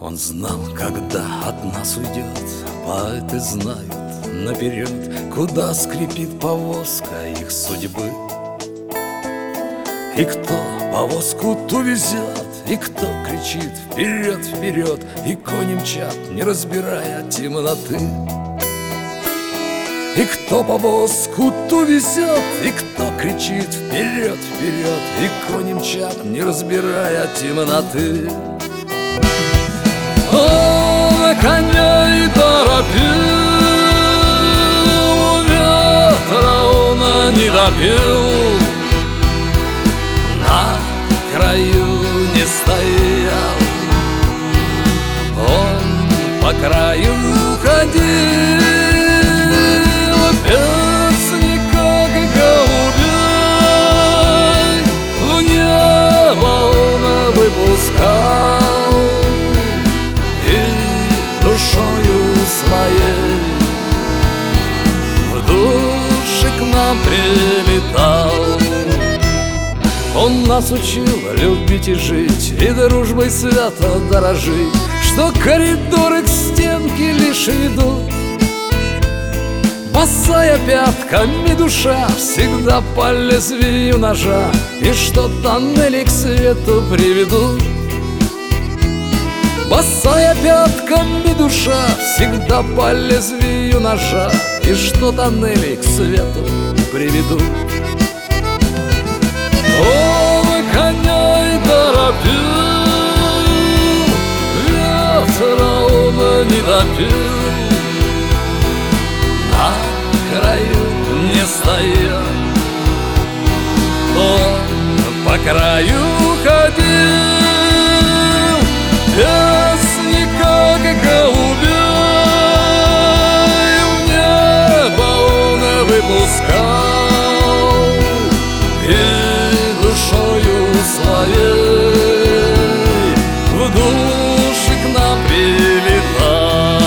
Он знал, когда от нас уйдет. Поэты знают наперед, куда скрипит повозка их судьбы. И кто повозку ту везет, и кто кричит вперед, вперед, и кони мчат, не разбирая темноты. И кто повозку ту везет, и кто кричит вперед, вперед, и кони мчат, не разбирая темноты. Он коня и торопил, ветра он не допил, на краю не стоял, он по краю ходил. Песни, как голубей, в небо он выпускал, и душою своей в души к нам прилетал. Он нас учил любить и жить, и дружбой свято дорожить, что коридоры к стенке лишь ведут. Босая пятками душа всегда по лезвию ножа, и что тоннели к свету приведут. Босая пятками душа всегда по лезвию ножа, и что тоннели к свету приведут. Он коня и торопил, ветра он не допил, на краю не стоял, он по краю ходил. Песни, как голубей, в небо он выпускал, и душою своей в души к нам прилетал.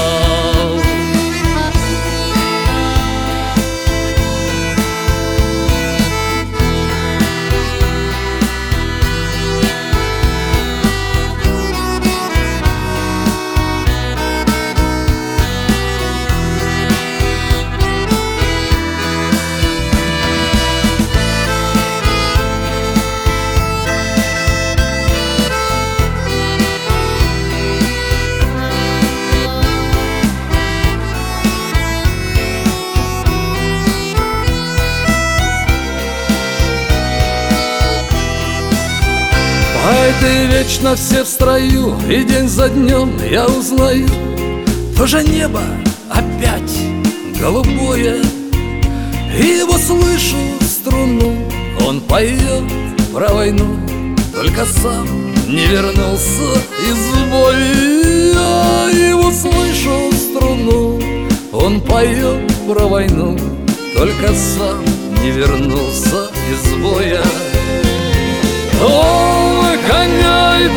Поэты вечно все в строю, и день за днем я узнаю, тоже небо опять голубое, и его слышу струну. Он поет про войну, только сам не вернулся из боя. Его слышу струну, он поет про войну, только сам не вернулся из боя. Он коня и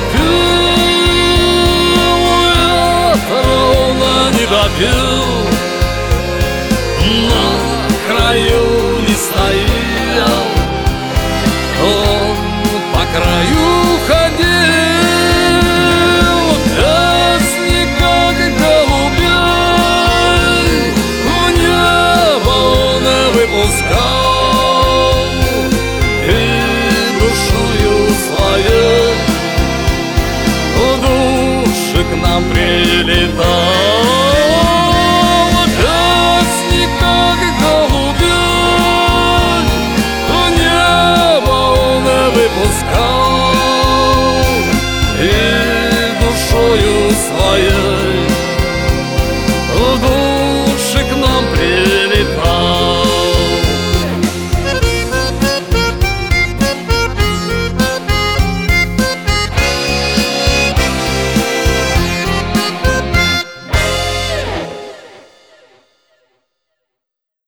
торопил, ветра он не допил, на краю не стоял, он по краю ходил. Песни, как голубей, в небо он выпускал, и душою своей в души к нам прилетал. Песни, как голубей, в небо он выпускал,